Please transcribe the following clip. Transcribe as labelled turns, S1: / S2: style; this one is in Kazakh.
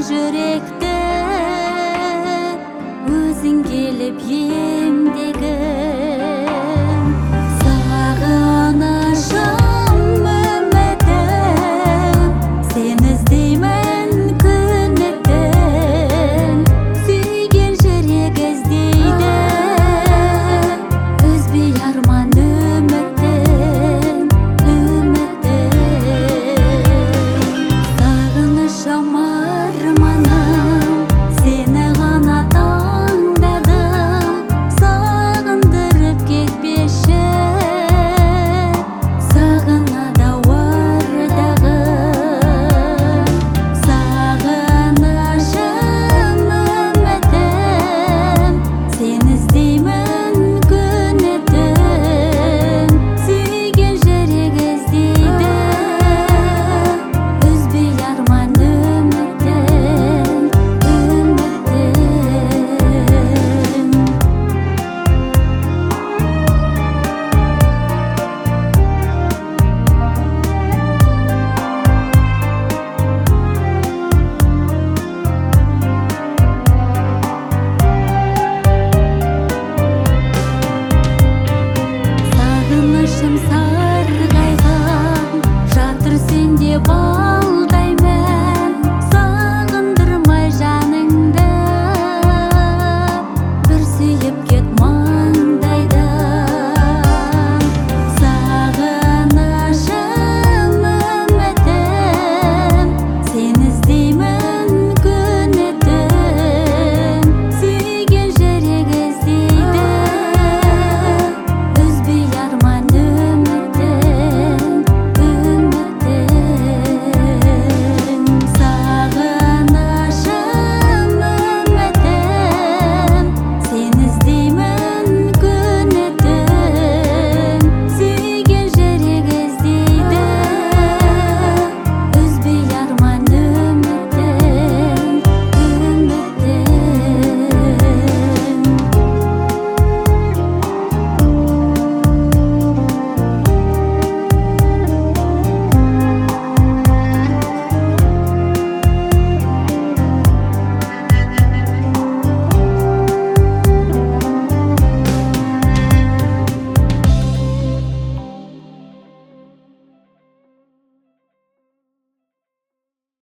S1: жүректі өзің келіп емдегін. Сағынышым үмітім, сен іздеймін күні-түн. Сүйген жүрек іздейді, үзбей арман үмітін. Сағынышым арманым, сені ғана таңдадым. Сағындырып кетпеші, сағынады ардағым. Сағынышым үмітім, сен іздеймін күні-түн. Сүйген жүрек іздейді, үзбей арман үмітін. Сағынышым сарғайған, жатыр сенде бар.